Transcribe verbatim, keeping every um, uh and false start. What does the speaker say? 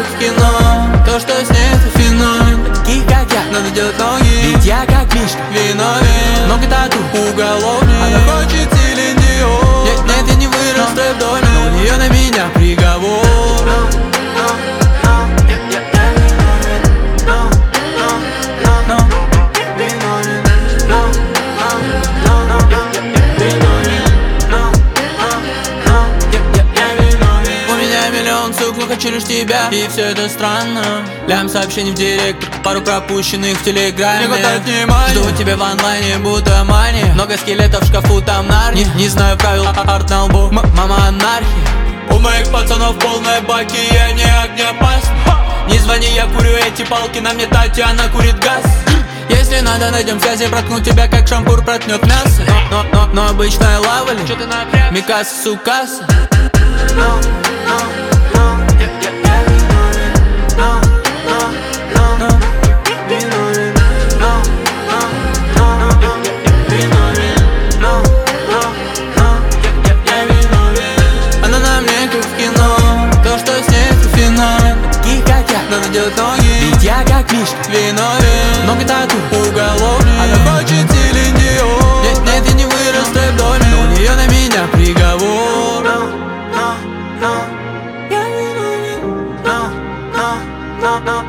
как в кино. То, что с ней, это феномен. Таких, как я, надо делать ноги. Ведь я, как Мишка, виновен. Много тату, уголовник. Она хочет Селин Дион. Нет, нет, я не вырос в твоем доме, но у нее на меня приговор. Сук, но хочу лишь тебя, и все это странно. Лям сообщений в директ, пару пропущенных в телеграме. Жду тебя в онлайне, будто мания. Много скелетов в шкафу, там нарни. Не, не знаю правил, арт на лбу, М мама анархия. У моих пацанов полные баки, я не огнеопасный. Не звони, я курю эти палки, на мне Татьяна курит газ. Если надо, найдем связи, проткну тебя, как шампур проткнет мясо. Но, но, но, но обычная лава ли? Микаса, сукаса. Она на мне как в кино. То, что с ней, это феномен. Таких, как я, надо делать ноги. Ведь я, как Мишка, виновен. Много тату, уголовник. Она хочет Селин Дион. Нет, нет, я не вырос в твоем доме, но у нее на меня приговор. Я виновен.